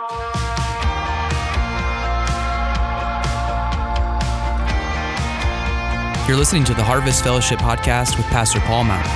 You're listening to the Harvest Fellowship Podcast with Pastor Paul Mountain.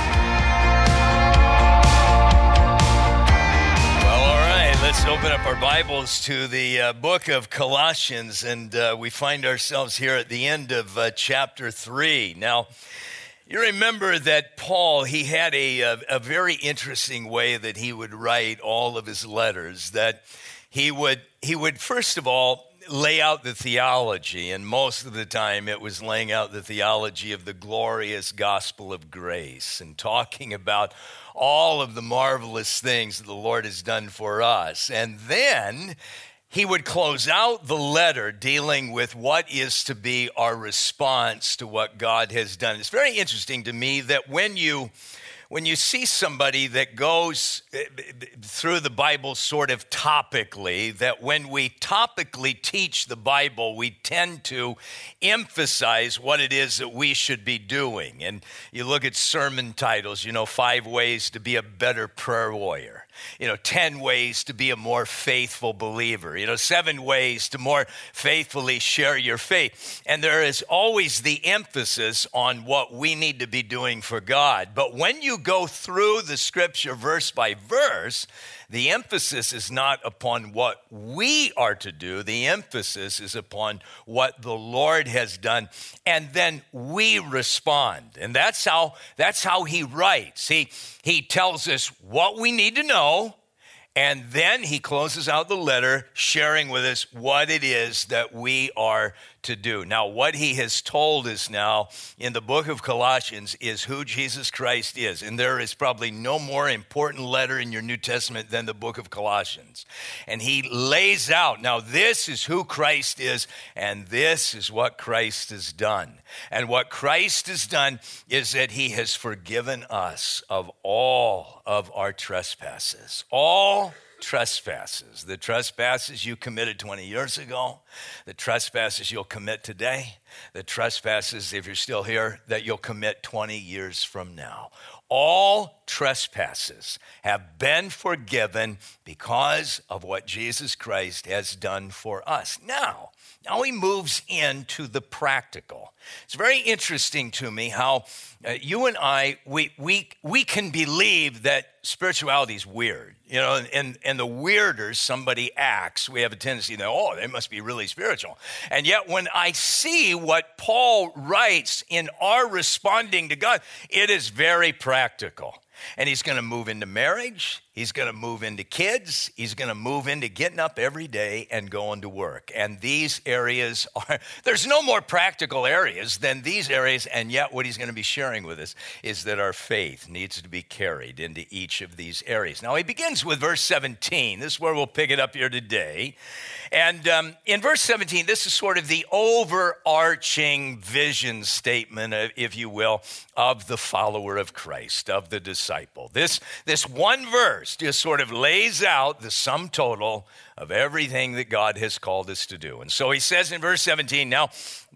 Well, all right, let's open up our Bibles to the book of Colossians, and we find ourselves here at the end of chapter 3. Now, you remember that Paul, he had a very interesting way that he would write all of his letters, that he would first of all lay out the theology, and most of the time it was laying out the theology of the glorious gospel of grace and talking about all of the marvelous things that the Lord has done for us. And then he would close out the letter dealing with what is to be our response to what God has done. It's very interesting to me that when you see somebody that goes through the Bible sort of topically, that when we topically teach the Bible, we tend to emphasize what it is that we should be doing. And you look at sermon titles, 5 ways to be a better prayer warrior. 10 ways to be a more faithful believer, 7 ways to more faithfully share your faith. And there is always the emphasis on what we need to be doing for God. But when you go through the scripture verse by verse, the emphasis is not upon what we are to do. The emphasis is upon what the Lord has done, and then we respond. And that's how he writes. He tells us what we need to know, and then he closes out the letter sharing with us what it is that we are to do. Now, what he has told us now in the book of Colossians is who Jesus Christ is. And there is probably no more important letter in your New Testament than the book of Colossians. And he lays out, now this is who Christ is, and this is what Christ has done. And what Christ has done is that he has forgiven us of all of our trespasses. All trespasses. The trespasses you committed 20 years ago, the trespasses you'll commit today, the trespasses, if you're still here, that you'll commit 20 years from now. All trespasses have been forgiven because of what Jesus Christ has done for us. Now he moves into the practical. It's very interesting to me how you and I, we can believe that spirituality is weird. And the weirder somebody acts, we have a tendency to know, they must be really spiritual. And yet when I see what Paul writes in our responding to God, it is very practical. And he's going to move into marriage. He's going to move into kids. He's going to move into getting up every day and going to work. And these areas there's no more practical areas than these areas. And yet what he's going to be sharing with us is that our faith needs to be carried into each of these areas. Now he begins with verse 17. This is where we'll pick it up here today. And in verse 17, this is sort of the overarching vision statement, if you will, of the follower of Christ, of the disciple. This one verse just sort of lays out the sum total of everything that God has called us to do. And so he says in verse 17, now,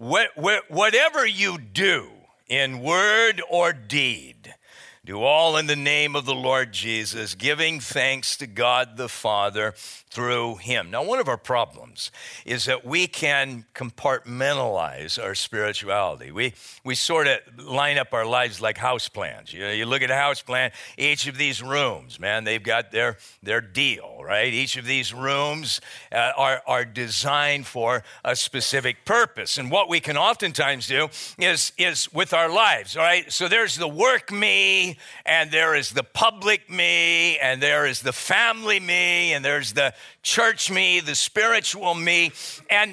whatever you do in word or deed, do all in the name of the Lord Jesus, giving thanks to God the Father through him. Now, one of our problems is that we can compartmentalize our spirituality. We sort of line up our lives like house plans. You look at a house plan, each of these rooms, man, they've got their deal, right? Each of these rooms are designed for a specific purpose. And what we can oftentimes do is with our lives, all right? So there's the work me, and there is the public me, and there is the family me, and there's the church me, the spiritual me, and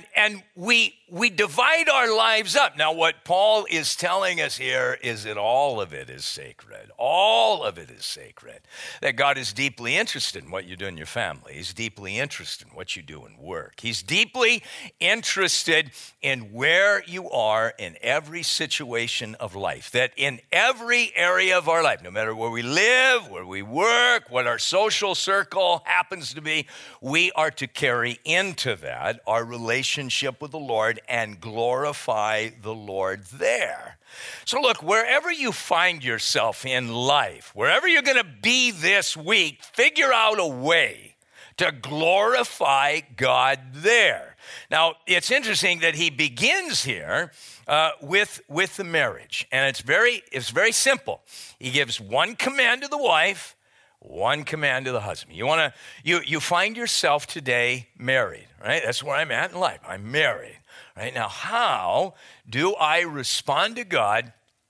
we divide our lives up. Now, what Paul is telling us here is that all of it is sacred. All of it is sacred. That God is deeply interested in what you do in your family. He's deeply interested in what you do in work. He's deeply interested in where you are in every situation of life. That in every area of our life, no matter where we live, where we work, what our social circle happens to be, we are to carry into that our relationship with the Lord and glorify the Lord there. So look, wherever you find yourself in life, wherever you're going to be this week, figure out a way to glorify God there. Now, it's interesting that he begins here with the marriage, and it's very simple. He gives one command to the wife, one command to the husband. You find yourself today married, right? That's where I'm at in life. I'm married, right? Now, how do I respond to God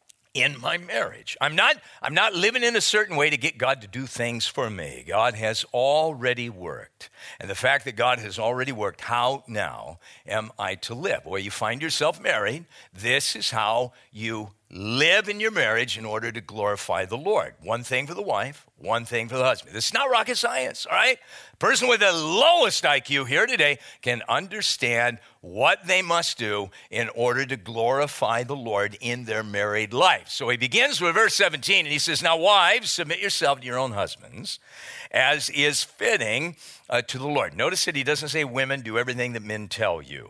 in my marriage? I'm not living in a certain way to get God to do things for me. God has already worked. And the fact that God has already worked, how now am I to live? Well, you find yourself married. This is how you live in your marriage in order to glorify the Lord. One thing for the wife, one thing for the husband. This is not rocket science, all right? A person with the lowest IQ here today can understand what they must do in order to glorify the Lord in their married life. So he begins with verse 17, and he says, now wives, submit yourself to your own husbands, as is fitting to the Lord. Notice that he doesn't say women, do everything that men tell you.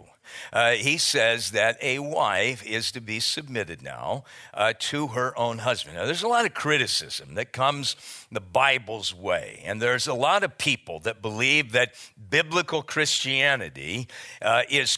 He says that a wife is to be submitted now to her own husband. Now, there's a lot of criticism that comes the Bible's way, and there's a lot of people that believe that biblical Christianity is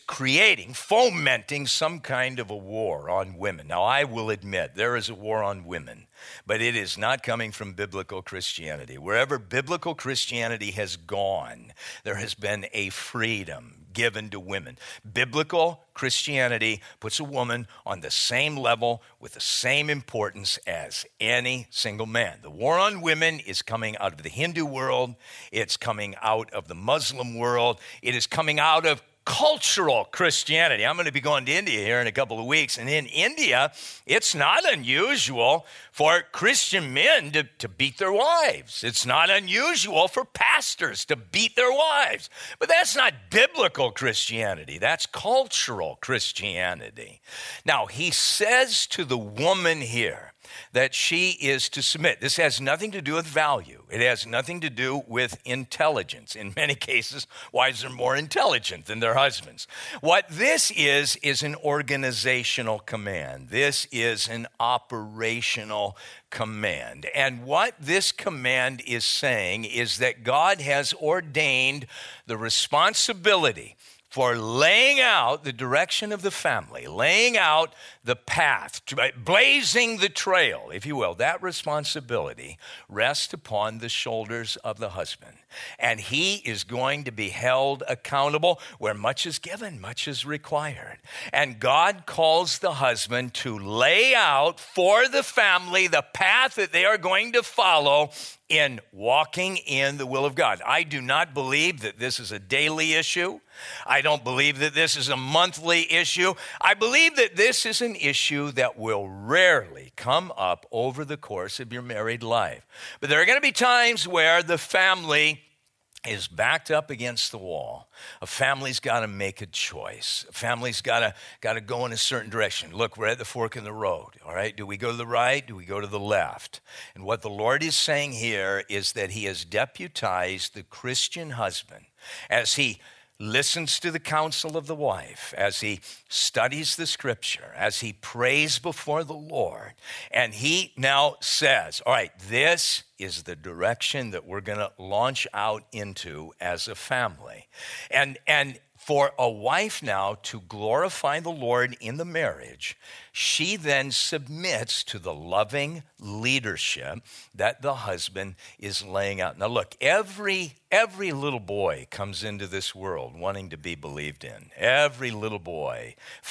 fomenting some kind of a war on women. Now, I will admit there is a war on women, but it is not coming from biblical Christianity. Wherever biblical Christianity has gone, there has been a freedom given to women. Biblical Christianity puts a woman on the same level with the same importance as any single man. The war on women is coming out of the Hindu world. It's coming out of the Muslim world. It is coming out of cultural Christianity. I'm going to be going to India here in a couple of weeks. And in India, it's not unusual for Christian men to beat their wives. It's not unusual for pastors to beat their wives. But that's not biblical Christianity. That's cultural Christianity. Now, he says to the woman here that she is to submit. This has nothing to do with value. It has nothing to do with intelligence. In many cases, wives are more intelligent than their husbands. What this is an organizational command. This is an operational command. And what this command is saying is that God has ordained the responsibility for laying out the direction of the family, laying out the path, blazing the trail, if you will. That responsibility rests upon the shoulders of the husband. And he is going to be held accountable. Where much is given, much is required. And God calls the husband to lay out for the family the path that they are going to follow in walking in the will of God. I do not believe that this is a daily issue. I don't believe that this is a monthly issue. I believe that this is an issue that will rarely come up over the course of your married life. But there are going to be times where the family is backed up against the wall. A family's got to make a choice. A family's got to go in a certain direction. Look, we're at the fork in the road, all right? Do we go to the right? Do we go to the left? And what the Lord is saying here is that he has deputized the Christian husband as he listens to the counsel of the wife, as he studies the scripture, as he prays before the Lord. And he now says, all right, this is the direction that we're going to launch out into as a family. And for a wife now to glorify the Lord in the marriage, she then submits to the loving leadership that the husband is laying out. Now look, every little boy comes into this world wanting to be believed in. Every little boy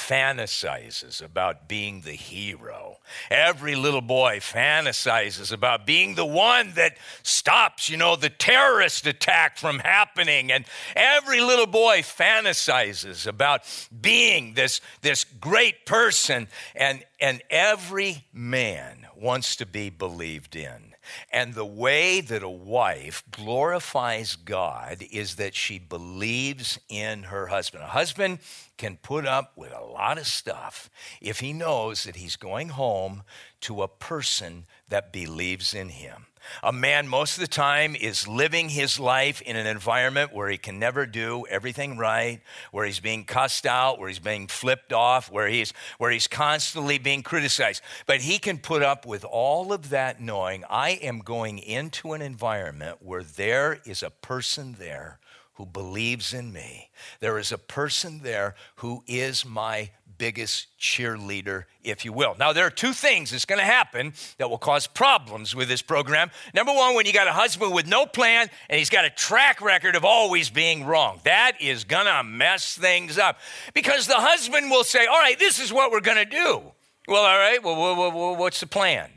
fantasizes about being the hero. Every little boy fantasizes about being the one that stops, the terrorist attack from happening. And every little boy fantasizes about being this great person. And every man wants to be believed in. And the way that a wife glorifies God is that she believes in her husband. A husband can put up with a lot of stuff if he knows that he's going home to a person that believes in him. A man most of the time is living his life in an environment where he can never do everything right, where he's being cussed out, where he's being flipped off, where he's constantly being criticized. But he can put up with all of that knowing I am going into an environment where there is a person there who believes in me. There is a person there who is my biggest cheerleader, if you will. Now, there are two things that's going to happen that will cause problems with this program. Number one, when you got a husband with no plan and he's got a track record of always being wrong, that is going to mess things up because the husband will say, all right, this is what we're going to do. Well, all right, well, what's the plan?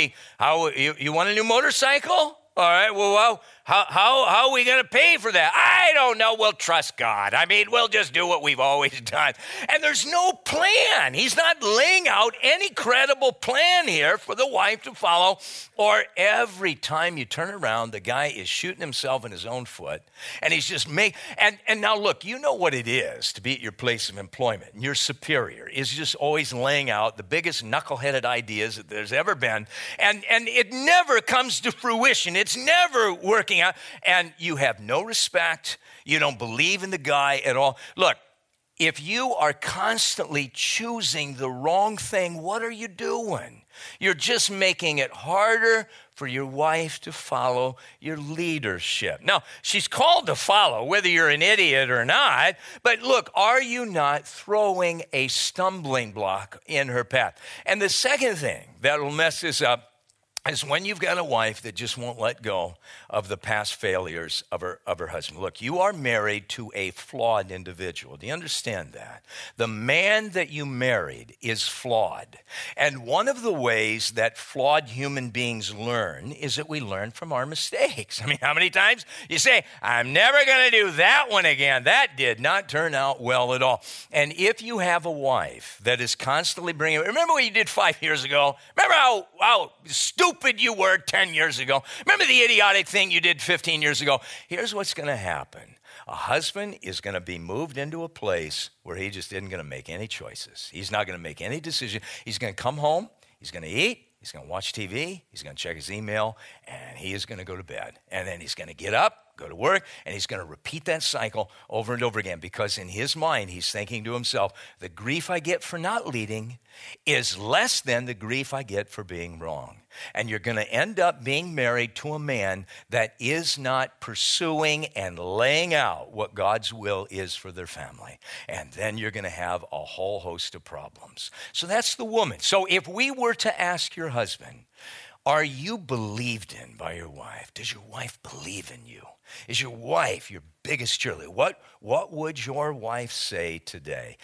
You want a new motorcycle? All right, well, how are we going to pay for that? I don't know. We'll trust God. I mean, we'll just do what we've always done. And there's no plan. He's not laying out any credible plan here for the wife to follow. Or every time you turn around, the guy is shooting himself in his own foot. And he's just and now look, you know what it is to be at your place of employment. And your superior is just always laying out the biggest knuckleheaded ideas that there's ever been. And it never comes to fruition. It's never working out, and you have no respect. You don't believe in the guy at all. Look, if you are constantly choosing the wrong thing, what are you doing? You're just making it harder for your wife to follow your leadership. Now, she's called to follow, whether you're an idiot or not, but look, are you not throwing a stumbling block in her path? And the second thing that will mess this up is when you've got a wife that just won't let go of the past failures of her husband. Look, you are married to a flawed individual. Do you understand that? The man that you married is flawed. And one of the ways that flawed human beings learn is that we learn from our mistakes. I mean, how many times you say, I'm never going to do that one again. That did not turn out well at all. And if you have a wife that is constantly remember what you did 5 years ago? Remember how stupid you were 10 years ago? Remember the idiotic thing you did 15 years ago? Here's what's going to happen. A husband is going to be moved into a place where he just isn't going to make any choices. He's not going to make any decision. He's going to come home. He's going to eat. He's going to watch TV. He's going to check his email. And he is going to go to bed. And then he's going to get up, go to work, and he's going to repeat that cycle over and over again because in his mind, he's thinking to himself, the grief I get for not leading is less than the grief I get for being wrong. And you're going to end up being married to a man that is not pursuing and laying out what God's will is for their family. And then you're going to have a whole host of problems. So that's the woman. So if we were to ask your husband, are you believed in by your wife? Does your wife believe in you? Is your wife your biggest cheerleader? What would your wife say today?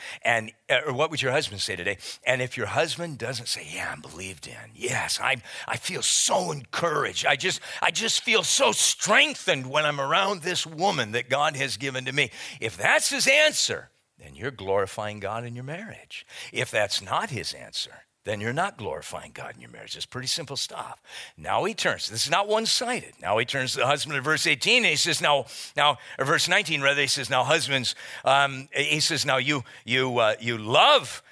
Or what would your husband say today? And if your husband doesn't say, yeah, I'm believed in. Yes, I feel so encouraged. I just feel so strengthened when I'm around this woman that God has given to me. If that's his answer, then you're glorifying God in your marriage. If that's not his answer, then you're not glorifying God in your marriage. It's pretty simple stuff. Now he turns. This is not one-sided. Now he turns to the husband in verse 18, and he says, or verse 19, rather, he says, now husbands, he says, now you love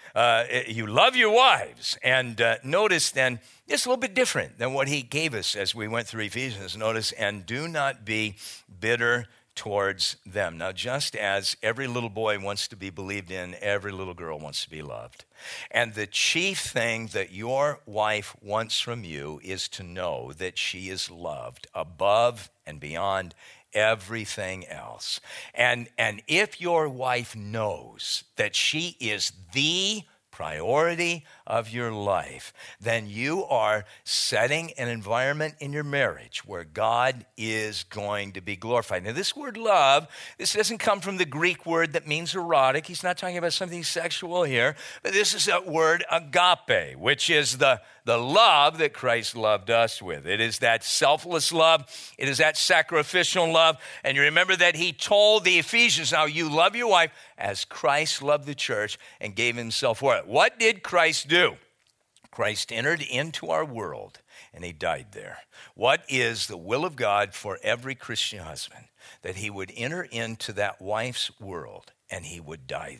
your wives. And notice then, it's a little bit different than what he gave us as we went through Ephesians. Notice, and do not be bitter towards them. Now, just as every little boy wants to be believed in, every little girl wants to be loved. And the chief thing that your wife wants from you is to know that she is loved above and beyond everything else. And if your wife knows that she is the priority of your life, then you are setting an environment in your marriage where God is going to be glorified. Now, this word love, this doesn't come from the Greek word that means erotic. He's not talking about something sexual here, but this is that word agape, which is the love that Christ loved us with. It is that selfless love. It is that sacrificial love. And you remember that he told the Ephesians, now you love your wife as Christ loved the church and gave himself for it. What did Christ do? Christ entered into our world and he died there. What is the will of God for every Christian husband? That he would enter into that wife's world and he would die there.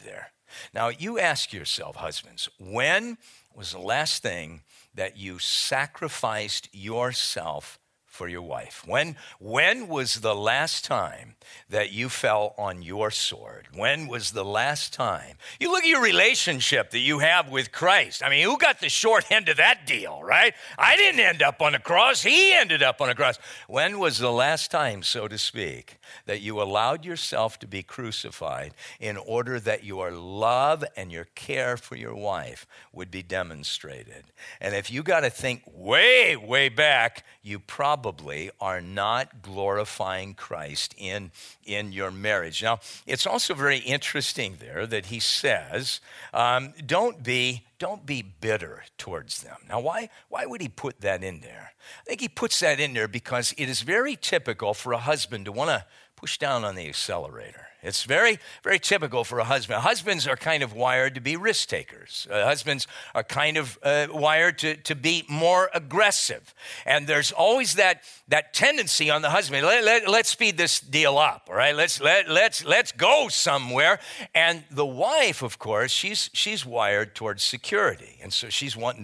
Now, you ask yourself, husbands, when was the last thing that you sacrificed yourself for your wife? When was the last time that you fell on your sword? When was the last time? You look at your relationship that you have with Christ. I mean, who got the short end of that deal, right? I didn't end up on a cross. He ended up on a cross. When was the last time, so to speak, that you allowed yourself to be crucified in order that your love and your care for your wife would be demonstrated? And if you got to think way, way back, you probably are not glorifying Christ in your marriage. Now, it's also very interesting there that he says, don't be bitter towards them. Now, why would he put that in there? I think he puts that in there because it is very typical for a husband to want to push down on the accelerator. It's very, very typical for a husband. Husbands are kind of wired to be risk takers. Husbands are kind of wired to be more aggressive. And there's always that tendency on the husband. Let's speed this deal up, all right? Let's go somewhere. And the wife, of course, she's wired towards security, and so she's wanting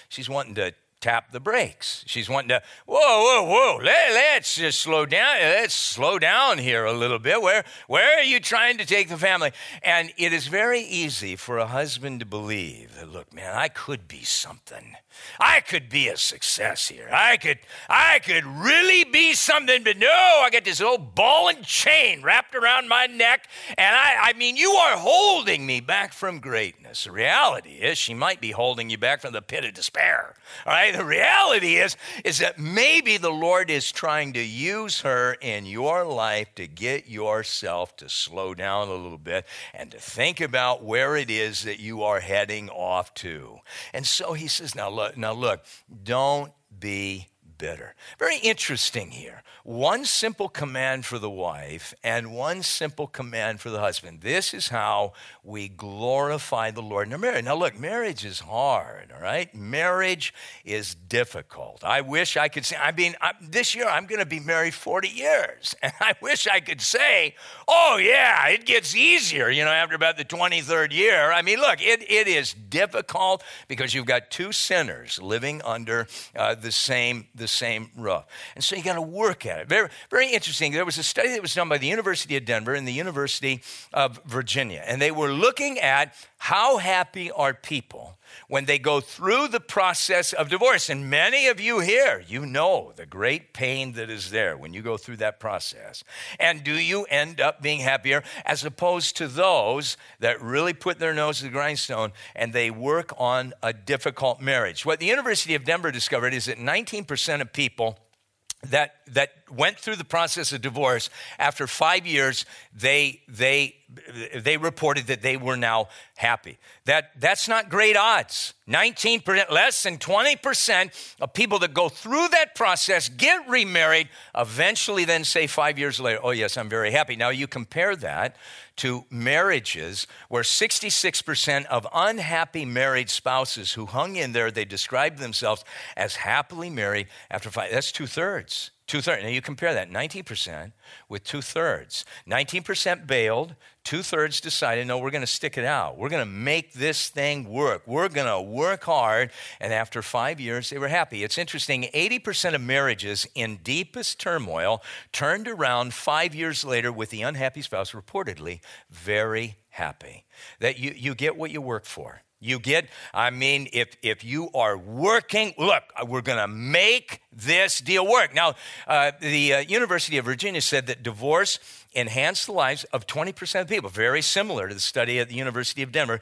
to tap the brakes. She's wanting to, whoa. Let's just slow down. Let's slow down here a little bit. Where are you trying to take the family? And it is very easy for a husband to believe that, look, man, I could be something. I could be a success here. I could really be something, but no, I got this old ball and chain wrapped around my neck, and I mean, you are holding me back from greatness. The reality is she might be holding you back from the pit of despair, all right? The reality is that maybe the Lord is trying to use her in your life to get yourself to slow down a little bit and to think about where it is that you are heading off to. And so he says, now look, don't be bitter. Very interesting here. One simple command for the wife and one simple command for the husband. This is how we glorify the Lord in our marriage. Now look, marriage is hard, all right? Marriage is difficult. I wish I could say, this year I'm going to be married 40 years. And I wish I could say, oh yeah, it gets easier, after about the 23rd year. I mean, look, it is difficult because you've got two sinners living under the same roof. And so you got to work at it. Very, very interesting. There was a study that was done by the University of Denver and the University of Virginia, and they were looking at how happy are people when they go through the process of divorce. And many of you here, you know the great pain that is there when you go through that process. And do you end up being happier as opposed to those that really put their nose to the grindstone and they work on a difficult marriage? What the University of Denver discovered is that 19% of people that went through the process of divorce, after 5 years, they reported that they were now happy. That's not great odds. 19%, less than 20% of people that go through that process, get remarried, eventually then say 5 years later, oh yes, I'm very happy. Now you compare that to marriages where 66% of unhappy married spouses who hung in there, they described themselves as happily married after 5. That's two-thirds. Now you compare that, 19% with two-thirds. 19% bailed, two-thirds decided, no, we're going to stick it out. We're going to make this thing work. We're going to work hard. And after 5 years, they were happy. It's interesting, 80% of marriages in deepest turmoil turned around 5 years later with the unhappy spouse reportedly very happy. That you get what you work for. You get, if you are working, look, we're going to make this deal work. Now, the University of Virginia said that divorce enhanced the lives of 20% of people, very similar to the study at the University of Denver.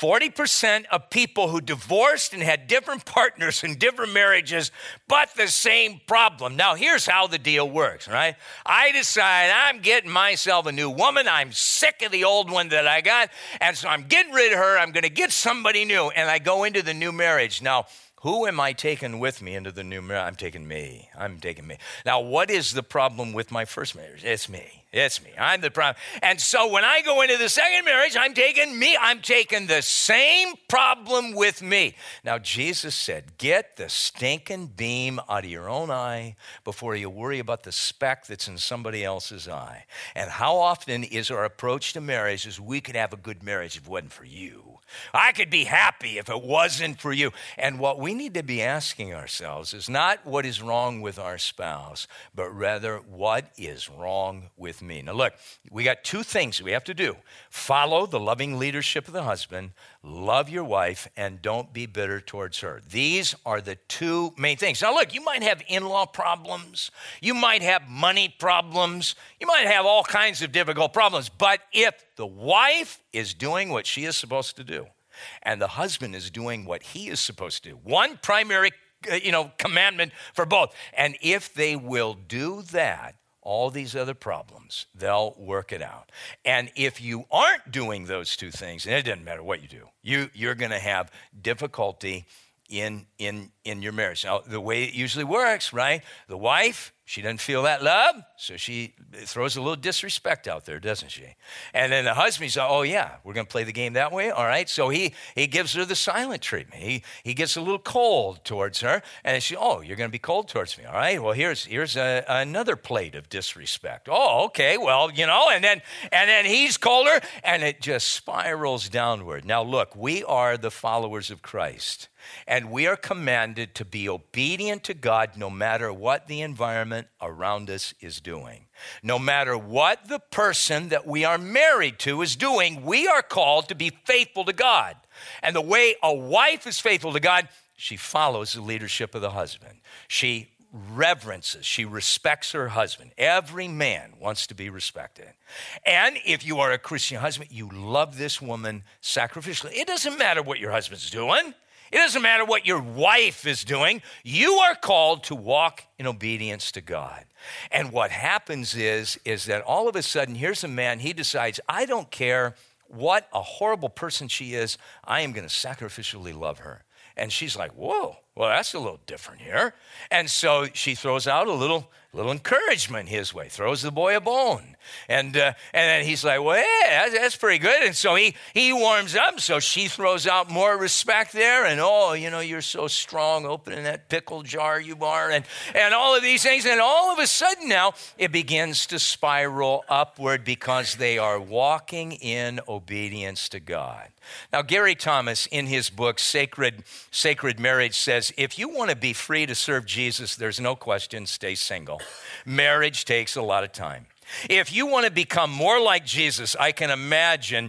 40% of people who divorced and had different partners in different marriages, but the same problem. Now, here's how the deal works, right? I decide I'm getting myself a new woman. I'm sick of the old one that I got, and so I'm getting rid of her. I'm going to get somebody new, and I go into the new marriage. Now, Who am I taking with me into the new marriage? I'm taking me. Now, what is the problem with my first marriage? It's me. I'm the problem. And so when I go into the second marriage, I'm taking me. I'm taking the same problem with me. Now, Jesus said, get the stinking beam out of your own eye before you worry about the speck that's in somebody else's eye. And how often is our approach to marriage is we could have a good marriage if it wasn't for you. I could be happy if it wasn't for you. And what we need to be asking ourselves is not what is wrong with our spouse, but rather what is wrong with me. Now look, we got two things we have to do. Follow the loving leadership of the husband, love your wife, and don't be bitter towards her. These are the two main things. Now look, you might have in-law problems. You might have money problems. You might have all kinds of difficult problems. But if the wife is doing what she is supposed to do, and the husband is doing what he is supposed to do, one primary commandment for both. And if they will do that, all these other problems, they'll work it out. And if you aren't doing those two things, and it doesn't matter what you do, you're going to have difficulty in your marriage. Now, the way it usually works, right? The wife, she doesn't feel that love, so she throws a little disrespect out there, doesn't she? And then the husband says, oh yeah, we're going to play the game that way? All right, so he gives her the silent treatment. He gets a little cold towards her, and she, oh, you're going to be cold towards me, all right? Well, here's another plate of disrespect. Oh, okay, well, and then he's colder, and it just spirals downward. Now look, we are the followers of Christ, and we are commanded to be obedient to God no matter what the environment around us is doing. No matter what the person that we are married to is doing, we are called to be faithful to God. And the way a wife is faithful to God, she follows the leadership of the husband. She reverences, she respects her husband. Every man wants to be respected. And if you are a Christian husband, you love this woman sacrificially. It doesn't matter what your husband's doing. It doesn't matter what your wife is doing. You are called to walk in obedience to God. And what happens is that all of a sudden, here's a man, he decides, I don't care what a horrible person she is, I am going to sacrificially love her. And she's like, whoa, well, that's a little different here. And so she throws out a little encouragement his way, throws the boy a bone. And then he's like, well, yeah, that's pretty good. And so he warms up. So she throws out more respect there. And, oh, you're so strong opening that pickle jar you are. And all of these things. And all of a sudden now it begins to spiral upward because they are walking in obedience to God. Now, Gary Thomas, in his book, Sacred Marriage, says, if you want to be free to serve Jesus, there's no question, stay single. Marriage takes a lot of time. If you want to become more like Jesus, I can't imagine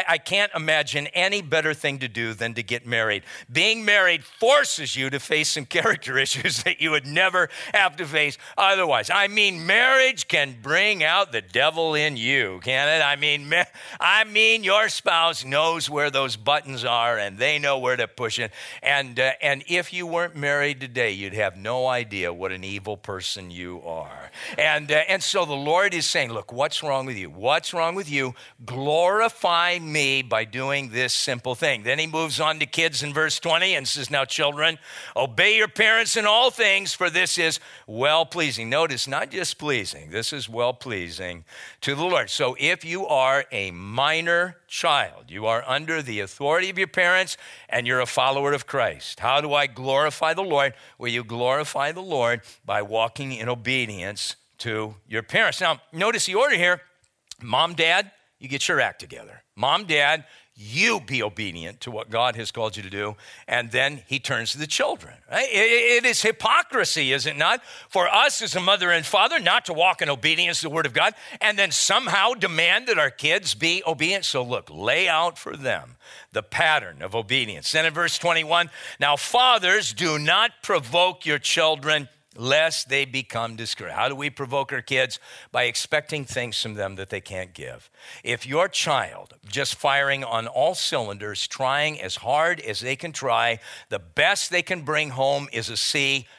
any better thing to do than to get married. Being married forces you to face some character issues that you would never have to face otherwise. I mean, marriage can bring out the devil in you, can it? I mean, your spouse knows where those buttons are, and they know where to push it. And if you weren't married today, you'd have no idea what an evil person you are. And so the Lord is saying, look, what's wrong with you? What's wrong with you? Glorify me by doing this simple thing. Then he moves on to kids in verse 20 and says, now children, obey your parents in all things, for this is well-pleasing. Notice, not just pleasing. This is well-pleasing to the Lord. So if you are a minor child, you are under the authority of your parents, and you're a follower of Christ. How do I glorify the Lord? Well, you glorify the Lord by walking in obedience to your parents. Now, notice the order here. Mom, Dad, you get your act together. Mom, Dad, you be obedient to what God has called you to do. And then he turns to the children. Right? It is hypocrisy, is it not? For us as a mother and father not to walk in obedience to the word of God and then somehow demand that our kids be obedient. So look, lay out for them the pattern of obedience. Then in verse 21, now fathers, do not provoke your children lest they become discouraged. How do we provoke our kids? By expecting things from them that they can't give. If your child just firing on all cylinders, trying as hard as they can try, the best they can bring home is a C,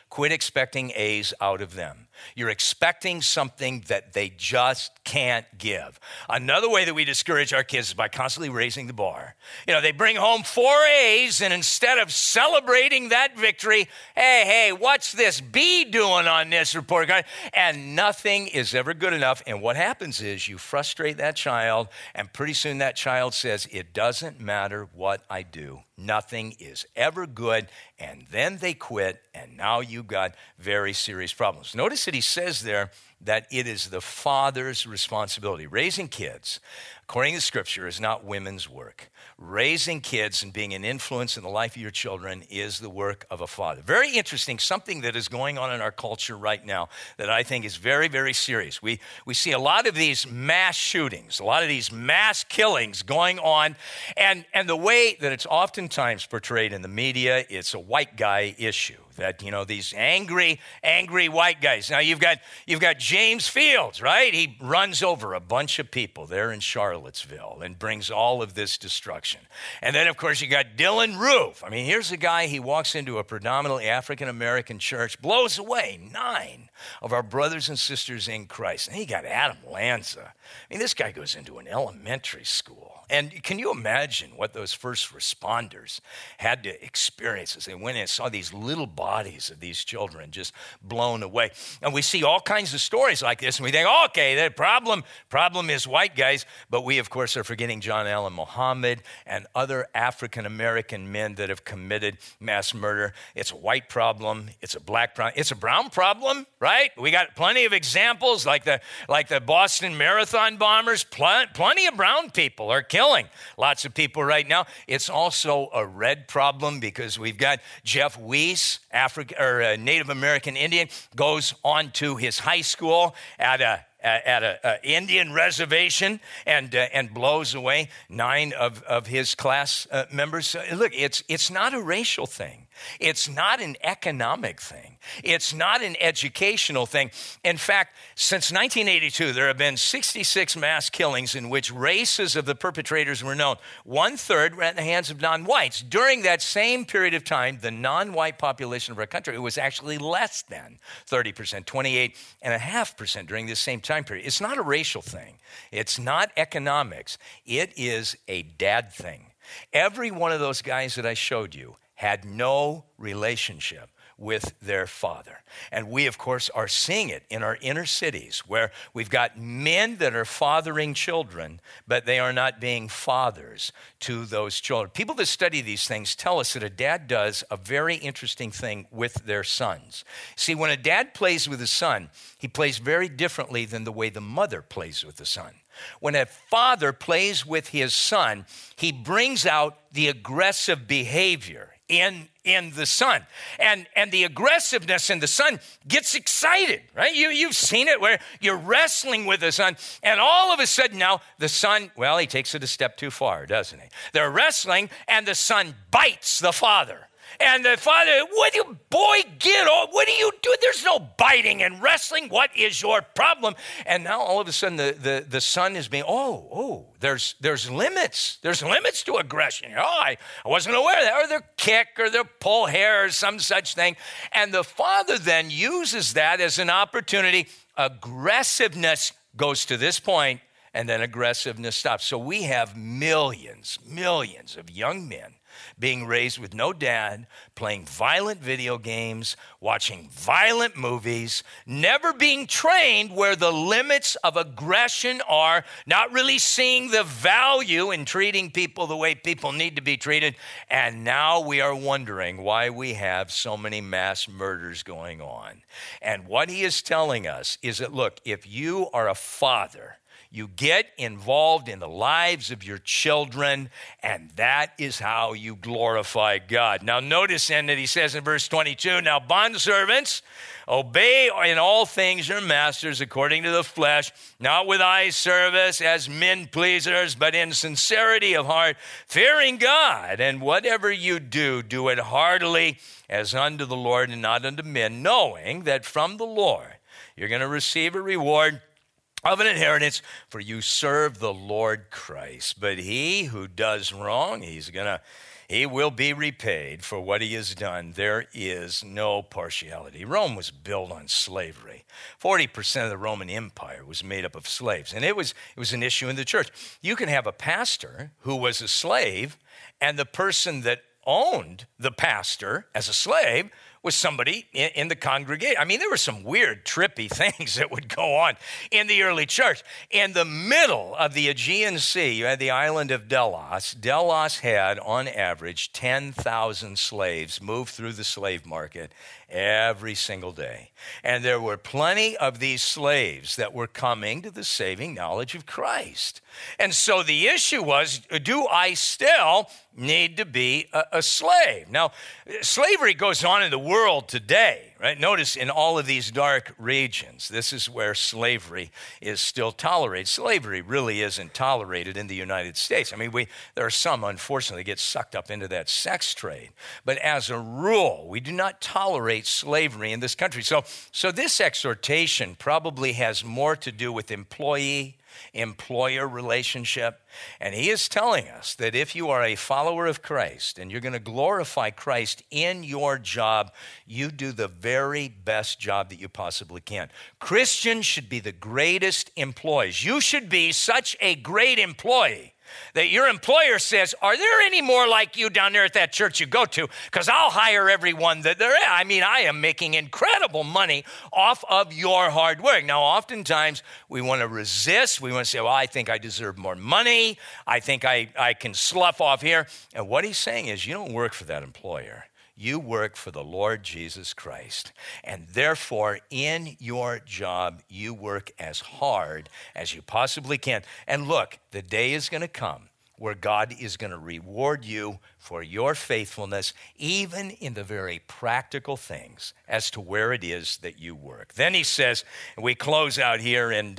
quit expecting A's out of them. You're expecting something that they just can't give. Another way that we discourage our kids is by constantly raising the bar. They bring home 4 A's, and instead of celebrating that victory, hey, what's this B doing on this report card? And nothing is ever good enough. And what happens is you frustrate that child, and pretty soon that child says, it doesn't matter what I do. Nothing is ever good. And then they quit, and now you've got very serious problems. Notice that he says there that it is the father's responsibility. Raising kids, according to Scripture, is not women's work. Raising kids and being an influence in the life of your children is the work of a father. Very interesting, something that is going on in our culture right now that I think is very, very serious. We see a lot of these mass shootings, a lot of these mass killings going on, and the way that it's oftentimes portrayed in the media, it's a white guy issue. That, these angry white guys. Now, you've got James Fields, right? He runs over a bunch of people there in Charlottesville and brings all of this destruction. And then, of course, you got Dylan Roof. I mean, here's a guy, he walks into a predominantly African-American church, blows away 9 of our brothers and sisters in Christ. And he got Adam Lanza. I mean, this guy goes into an elementary school. And can you imagine what those first responders had to experience as they went in and saw these little bodies of these children just blown away? And we see all kinds of stories like this, and we think, okay, the problem is white guys. But we, of course, are forgetting John Allen Muhammad and other African-American men that have committed mass murder. It's a white problem. It's a black problem. It's a brown problem, right? We got plenty of examples like the Boston Marathon bombers. Plenty of brown people are killing lots of people right now. It's also a red problem because we've got Jeff Weiss, Native American Indian, goes on to his high school at a Indian reservation and blows away 9 of his class members. Look, it's not a racial thing. It's not an economic thing. It's not an educational thing. In fact, since 1982, there have been 66 mass killings in which races of the perpetrators were known. 1/3 were at the hands of non-whites. During that same period of time, the non-white population of our country, it was actually less than 30%, 28.5% during this same time period. It's not a racial thing. It's not economics. It is a dad thing. Every one of those guys that I showed you had no relationship with their father. And we, of course, are seeing it in our inner cities where we've got men that are fathering children, but they are not being fathers to those children. People that study these things tell us that a dad does a very interesting thing with their sons. See, when a dad plays with his son, he plays very differently than the way the mother plays with the son. When a father plays with his son, he brings out the aggressive behavior in the son. And the aggressiveness in the son gets excited, right? You've seen it where you're wrestling with the son, and all of a sudden now the son, well, he takes it a step too far, doesn't he? They're wrestling, and the son bites the father. And the father, get off. What do you do? There's no biting and wrestling. What is your problem? And now all of a sudden the son is being, there's limits. There's limits to aggression. I wasn't aware of that. Or they'll kick or they'll pull hair or some such thing. And the father then uses that as an opportunity. Aggressiveness goes to this point, and then aggressiveness stops. So we have millions of young men being raised with no dad, playing violent video games, watching violent movies, never being trained where the limits of aggression are, not really seeing the value in treating people the way people need to be treated. And now we are wondering why we have so many mass murders going on. And what he is telling us is that, look, if you are a father, you get involved in the lives of your children, and that is how you glorify God. Now, notice then that he says in verse 22, now, bondservants, obey in all things your masters according to the flesh, not with eye service as men pleasers, but in sincerity of heart, fearing God. And whatever you do, do it heartily as unto the Lord and not unto men, knowing that from the Lord you're going to receive a reward of an inheritance, for you serve the Lord Christ. But he who does wrong, he's gonna He will be repaid for what he has done. There is no partiality. Rome was built on slavery. 40% of the Roman Empire was made up of slaves, and it was an issue in the church. You can have a pastor who was a slave, and the person that owned the pastor as a slave was somebody in the congregation. I mean, there were some weird, trippy things that would go on in the early church. In the middle of the Aegean Sea, you had the island of Delos. Delos had, on average, 10,000 slaves move through the slave market every single day. And there were plenty of these slaves that were coming to the saving knowledge of Christ. And so the issue was, do I still need to be a slave? Now, slavery goes on in the world today, right? Notice in all of these dark regions, this is where slavery is still tolerated. Slavery really isn't tolerated in the United States. I mean, there are some, unfortunately, get sucked up into that sex trade. But as a rule, we do not tolerate slavery in this country. So this exhortation probably has more to do with employer relationship. And he is telling us that if you are a follower of Christ and you're going to glorify Christ in your job, you do the very best job that you possibly can. Christians should be the greatest employees. You should be such a great employee that your employer says, are there any more like you down there at that church you go to? Because I'll hire everyone that there is. I mean, I am making incredible money off of your hard work. Now, oftentimes we want to resist. We want to say, well, I think I deserve more money. I think I can slough off here. And what he's saying is you don't work for that employer. You work for the Lord Jesus Christ. And therefore, in your job, you work as hard as you possibly can. And look, the day is going to come where God is going to reward you for your faithfulness, even in the very practical things as to where it is that you work. Then he says, we close out here, and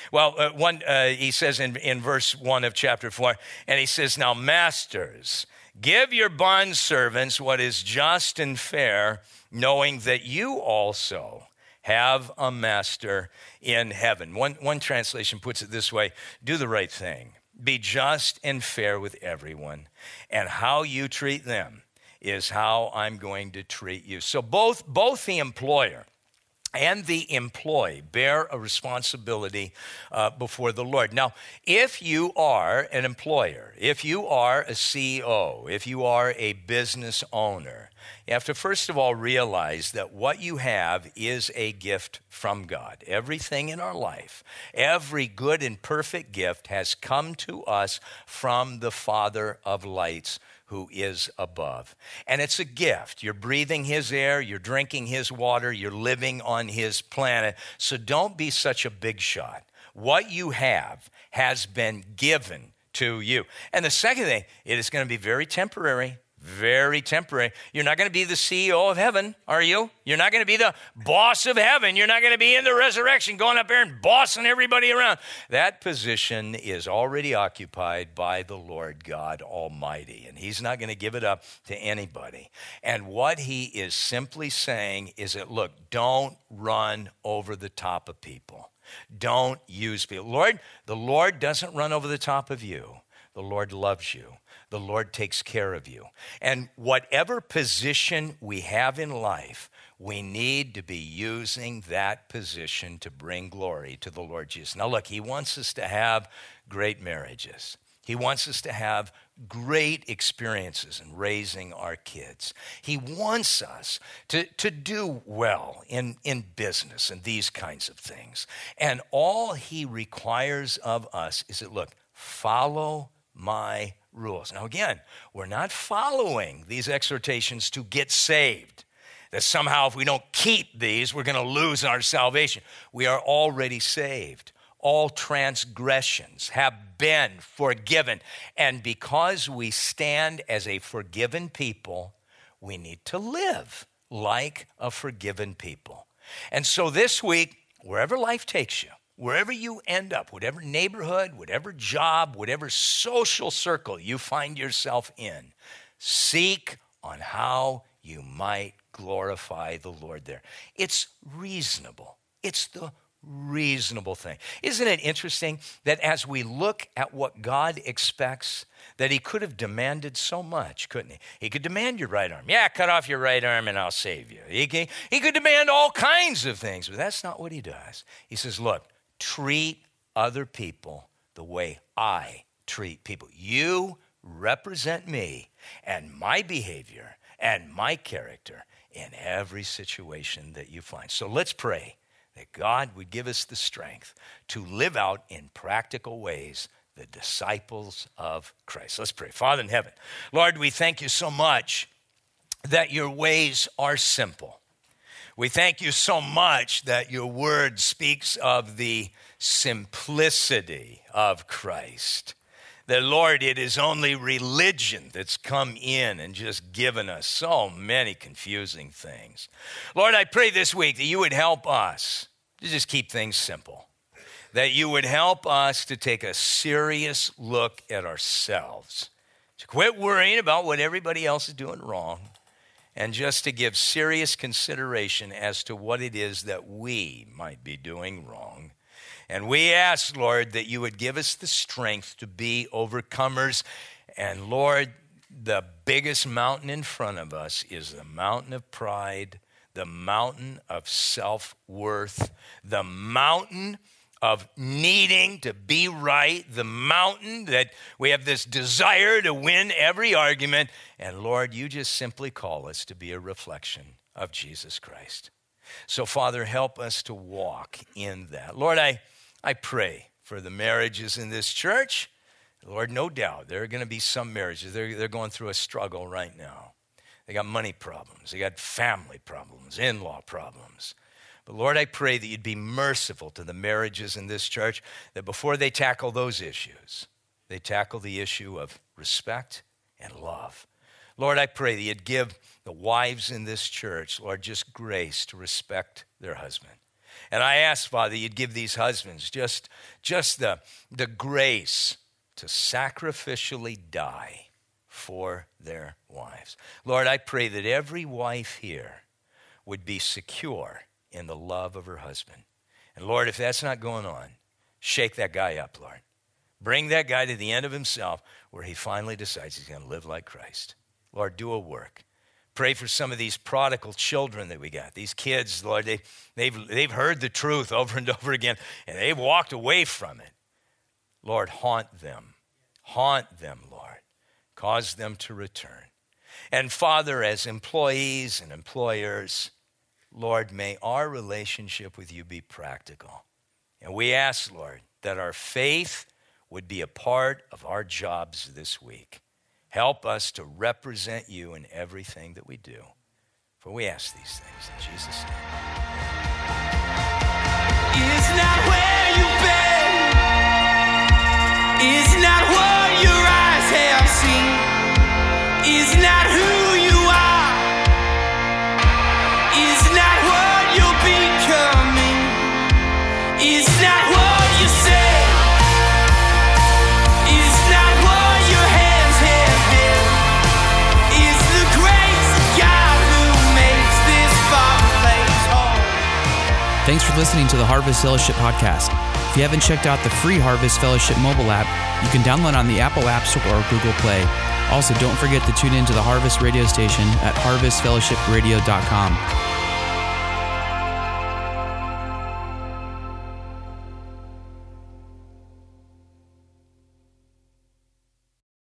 he says in verse 1 of chapter 4, and he says, now, masters, give your bondservants what is just and fair, knowing that you also have a master in heaven. One translation puts it this way, do the right thing. Be just and fair with everyone, and how you treat them is how I'm going to treat you. So both the employer and the employee bear a responsibility before the Lord. Now, if you are an employer, if you are a CEO, if you are a business owner, you have to first of all realize that what you have is a gift from God. Everything in our life, every good and perfect gift has come to us from the Father of lights, who is above. And it's a gift. You're breathing his air, you're drinking his water, you're living on his planet. So don't be such a big shot. What you have has been given to you. And the second thing, it is going to be very temporary. Very temporary. You're not going to be the CEO of heaven, are you? You're not going to be the boss of heaven. You're not going to be in the resurrection going up there and bossing everybody around. That position is already occupied by the Lord God Almighty, and he's not going to give it up to anybody. And what he is simply saying is that, look, don't run over the top of people. Don't use people. The Lord doesn't run over the top of you. The Lord loves you. The Lord takes care of you. And whatever position we have in life, we need to be using that position to bring glory to the Lord Jesus. Now look, he wants us to have great marriages. He wants us to have great experiences in raising our kids. He wants us to do well in business and these kinds of things. And all he requires of us is that, look, follow my rules. Now again, we're not following these exhortations to get saved. That somehow if we don't keep these, we're going to lose our salvation. We are already saved. All transgressions have been forgiven. And because we stand as a forgiven people, we need to live like a forgiven people. And so this week, wherever life takes you, wherever you end up, whatever neighborhood, whatever job, whatever social circle you find yourself in, seek on how you might glorify the Lord there. It's reasonable. It's the reasonable thing. Isn't it interesting that as we look at what God expects, that he could have demanded so much, couldn't he? He could demand your right arm. Yeah, cut off your right arm and I'll save you. He could demand all kinds of things, but that's not what he does. He says, look, treat other people the way I treat people. You represent me and my behavior and my character in every situation that you find. So let's pray that God would give us the strength to live out in practical ways the disciples of Christ. Let's pray. Father in heaven, Lord, we thank you so much that your ways are simple. We thank you so much that your word speaks of the simplicity of Christ. That, Lord, it is only religion that's come in and just given us so many confusing things. Lord, I pray this week that you would help us to just keep things simple. That you would help us to take a serious look at ourselves. To quit worrying about what everybody else is doing wrong. And just to give serious consideration as to what it is that we might be doing wrong. And we ask, Lord, that you would give us the strength to be overcomers. And Lord, the biggest mountain in front of us is the mountain of pride, the mountain of self-worth, the mountain of needing to be right, the mountain that we have this desire to win every argument. And Lord, you just simply call us to be a reflection of Jesus Christ. So Father, help us to walk in that. Lord, I pray for the marriages in this church. Lord, no doubt there are going to be some marriages. They're going through a struggle right now. They got money problems. They got family problems, in-law problems. But Lord, I pray that you'd be merciful to the marriages in this church, that before they tackle those issues, they tackle the issue of respect and love. Lord, I pray that you'd give the wives in this church, Lord, just grace to respect their husband. And I ask, Father, you'd give these husbands just the grace to sacrificially die for their wives. Lord, I pray that every wife here would be secure in the love of her husband. And Lord, if that's not going on, shake that guy up, Lord. Bring that guy to the end of himself where he finally decides he's going to live like Christ. Lord, do a work. Pray for some of these prodigal children that we got. These kids, Lord, they've heard the truth over and over again, and they've walked away from it. Lord, haunt them. Haunt them, Lord. Cause them to return. And Father, as employees and employers, Lord, may our relationship with you be practical. And we ask, Lord, that our faith would be a part of our jobs this week. Help us to represent you in everything that we do. For we ask these things in Jesus' name. It's not where you've been. It's not what your eyes have seen. It's not who you are. It's not what you're becoming. It's not what you say. It's not what your hands have been. It's the grace of God who makes this far place home. Thanks for listening to the Harvest Fellowship Podcast. If you haven't checked out the free Harvest Fellowship mobile app, you can download on the Apple App Store or Google Play. Also, don't forget to tune in to the Harvest radio station at harvestfellowshipradio.com.